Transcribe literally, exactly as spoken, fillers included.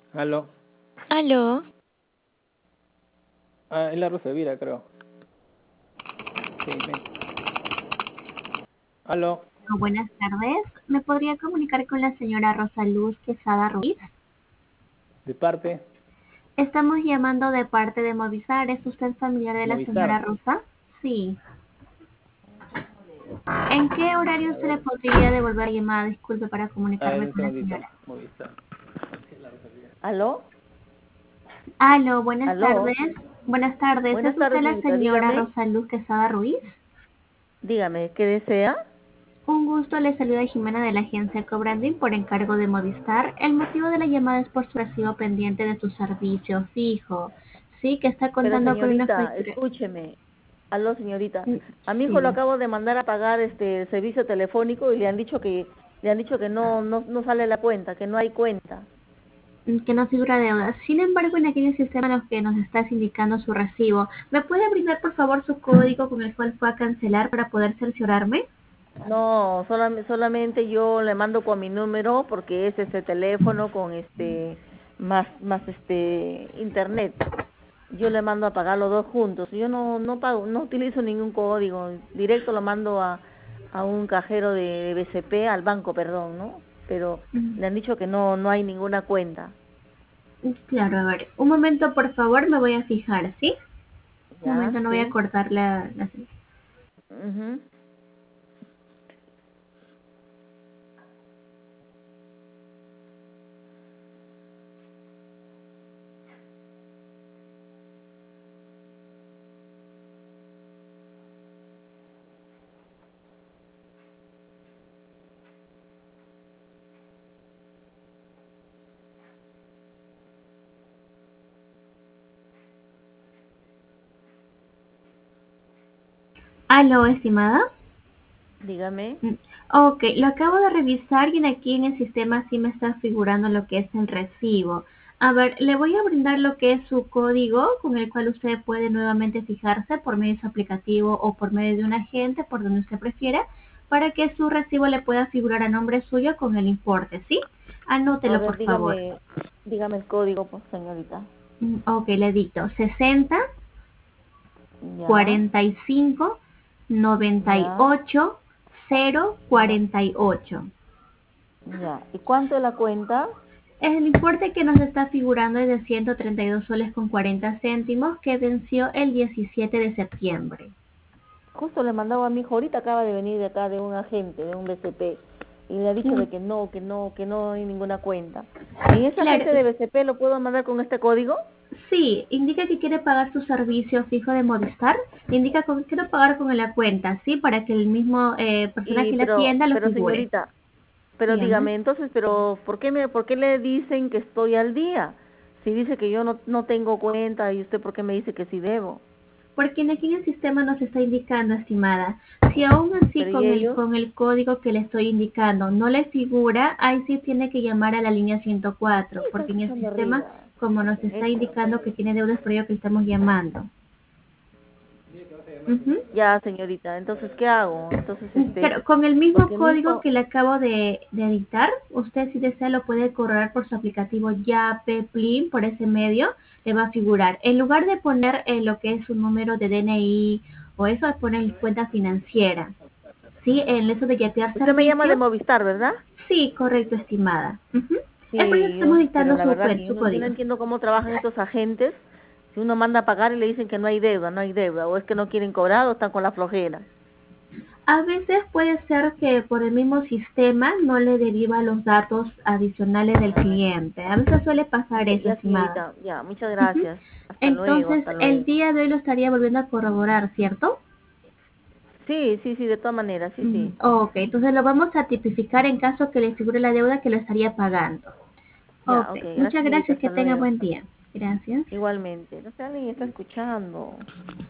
Aló. Aló. Ah, es la Rosa Elvira, creo. Sí, ven. Aló. Buenas tardes. ¿Me podría comunicar con la señora Rosa Luz Quesada Ruiz? De parte, Estamos llamando de parte de Movistar. ¿Es usted familiar de la señora Movistar. Rosa? Sí. ¿En qué horario A se le ver, podría devolver la llamada? Disculpe para a ver, comunicarme un con la segundito. señora. Movistar. ¿Aló? Aló, buenas ¿Aló? tardes. Buenas tardes. Buenas ¿Es tardes, usted la señorita. señora Dígame, Rosa Luz Quesada Ruiz? dígame, ¿qué desea? Un gusto, le saluda Jimena de la agencia Cobranding por encargo de Movistar. El motivo de la llamada es por su recibo pendiente de su servicio fijo. Sí, que está Pero contando con una señorita, factura. escúcheme. Aló, señorita. Mm, A mi hijo lo Sí, acabo de mandar a pagar este el servicio telefónico y le han dicho que le han dicho que no no no sale la cuenta, que no hay cuenta. mm, que no figura deuda. Sin embargo, en aquellos sistemas en los que nos estás indicando su recibo, ¿me puede brindar por favor su código con el cual fue a cancelar para poder cerciorarme? No, solamente solamente yo le mando con mi número porque es ese teléfono con este más más este internet. Yo le mando a pagar los dos juntos. Yo no no pago, no utilizo ningún código. Directo lo mando a a un cajero de, de B C P, al banco, perdón, ¿no? Pero Mm, le han dicho que no no hay ninguna cuenta. Claro, a ver, un momento por favor, me voy a fijar, ¿sí? Un ¿Ya? momento, no voy a Sí. cortar la... la... Mhm. Aló, estimada. Dígame. Mm, Ok, lo acabo de revisar y aquí en el sistema sí me está figurando lo que es el recibo. A ver, le voy a brindar lo que es su código con el cual usted puede nuevamente fijarse por medio de su aplicativo o por medio de un agente, por donde usted prefiera, para que su recibo le pueda figurar a nombre suyo con el importe, ¿sí? A Anótelo, ver, por favor. dígame, dígame el código, pues, señorita. Mm, Ok, le dicto sesenta, Ya, cuarenta y cinco, noventa y ya, ocho, cero, ya, cuarenta y ocho. ya. ¿Y cuánto es la cuenta? El importe que nos está figurando es de ciento treinta y dos soles con cuarenta céntimos que venció el diecisiete de septiembre. Justo le mandaba a mi hijo, ahorita acaba de venir de acá de un agente, de un B C P, y le ha dicho Mm, de que no, que no, que no hay ninguna cuenta. ¿En ese Claro, agente de B C P lo puedo mandar con este código? sí, indica que quiere pagar su servicio fijo de Movistar, indica que quiere pagar con la cuenta, ¿sí? Para que el mismo eh, persona Y, que la pero, atienda lo pero figure. señorita, pero Dígame. dígame, entonces, pero, ¿por qué me, por qué le dicen que estoy al día? Si dice que yo no, no tengo cuenta, ¿y usted por qué me dice que sí debo? Porque aquí en el sistema nos está indicando, estimada, si aún así Pero ¿y con el, ellos? con el código que le estoy indicando no le figura, ahí sí tiene que llamar a la línea ciento ¿Qué cuatro, está porque en el escuchando sistema, arriba? como nos está Eco. indicando que tiene deudas, por ello que estamos llamando. Ujú. Ya, señorita, entonces, ¿qué hago? Entonces, este, Pero con el mismo porque mi código hijo, que le acabo de, de editar, usted si desea lo puede corroborar por su aplicativo Yape, Plin, por ese medio, le va a figurar. En lugar de poner eh, lo que es su número de D N I o eso, es poner cuenta financiera. Sí, en eso de yapear usted me llama de servicio. Movistar, ¿verdad? Sí, correcto, estimada. Ujú. Es por eso que Sí, estamos yo, pero dictando la su, verdad cuen- que yo su no, yo no código. entiendo cómo trabajan estos agentes. Si uno manda a pagar y le dicen que no hay deuda, no hay deuda, o es que no quieren cobrar o están con la flojera. A veces puede ser que por el mismo sistema no le deriva los datos adicionales del cliente. A veces suele pasar Ya, eso, ya, estimada. señorita, ya, muchas Ujú. gracias. Hasta luego, Entonces, hasta el luego. día de hoy lo estaría volviendo a corroborar, ¿cierto? Sí, sí, sí, de todas maneras, sí, Mm, sí. ok, entonces lo vamos a tipificar en caso que le figure la deuda que lo estaría pagando. Ya, Ok, ok, gracias, muchas señorita, gracias, que hasta tenga luego. buen día. Gracias. Igualmente. No sé, alguien está escuchando.